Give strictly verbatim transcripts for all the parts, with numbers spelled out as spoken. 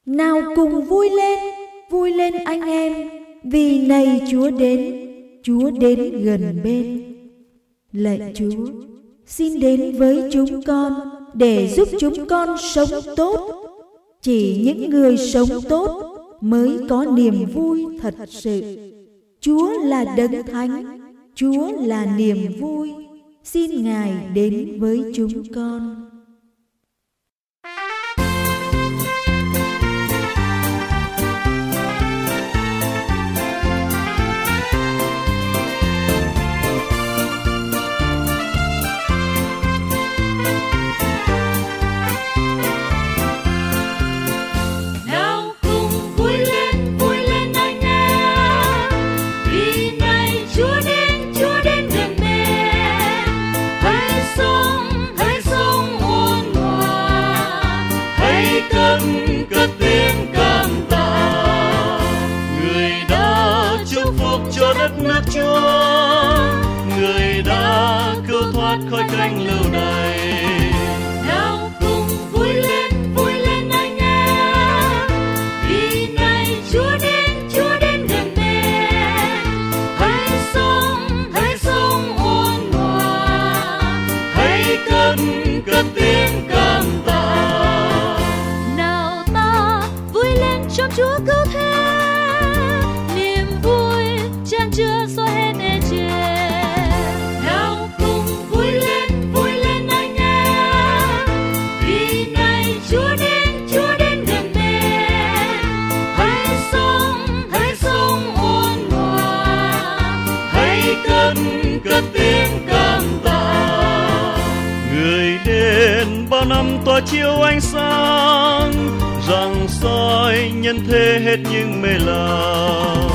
Nào cùng vui lên, vui lên anh em, vì này Chúa đến, Chúa đến gần bên. Lạy Chúa, xin đến với chúng con để giúp chúng con sống tốt. Chỉ những người sống tốt mới có niềm vui thật sự. Chúa là Đấng Thánh, Chúa là niềm vui. Xin Ngài đến với chúng con. Cất tiếng cảm tạ người đã chúc phúc cho đất nước Chúa, người đã cứu thoát khỏi cảnh lưu đày. Nào cùng vui lên, vui lên anh em, vì này Chúa đến, Chúa đến gần bên. Hãy sống, hãy sống ôn hòa, hãy cất cất tiếng cảm tạ. Trong Chúa cứu thế, niềm vui chan chứa xóa hết ê chề. Nào cùng vui lên, vui lên anh em, vì này Chúa đến, Chúa đến gần bên. Hãy sống, hãy sống ôn hòa, hãy cất cất tiếng cảm tạ. Người đến bao năm tỏa chiếu ánh sáng, rạng soi nhân thế hết những mê lầm.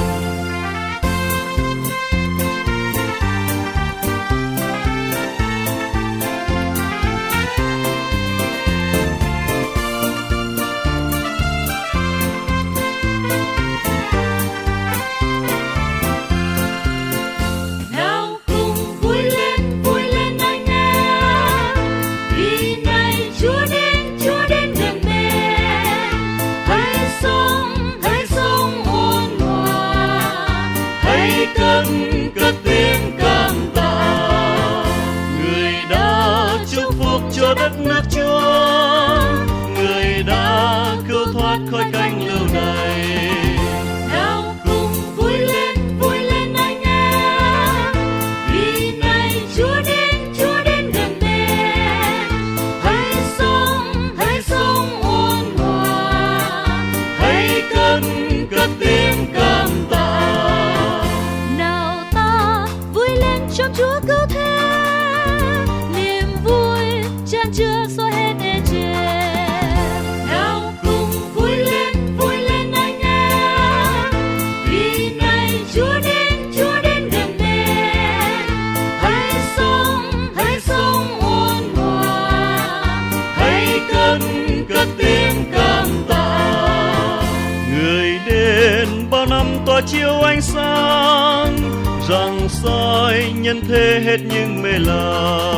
Nào cùng vui lên, vui lên anh em, vì này Chúa đến, Chúa đến gần bên. Hãy sống, hãy sống ôn hòa, hãy cất cất tiếng cảm tạ người đã chúc phúc cho đất nước Chúa, người đã cứu thoát khỏi cảnh lưu đày. Nào cùng vui lên, vui lên anh em, vì này Chúa đến, Chúa đến gần bên. Hãy sống, hãy sống ôn hòa, hãy cất cất tiếng cảm tạ. Nào ta vui lên trong Chúa cứu thế, niềm vui chan chứa xóa hết ê chề. Nào cùng vui lên, vui lên anh em, vì này Chúa đến, Chúa đến gần bên. Hãy sống, hãy sống ôn hòa, hãy cất cất tiếng cảm tạ. Người đến bao năm tỏa chiếu ánh sáng, rạng soi nhân thế hết những mê lầm.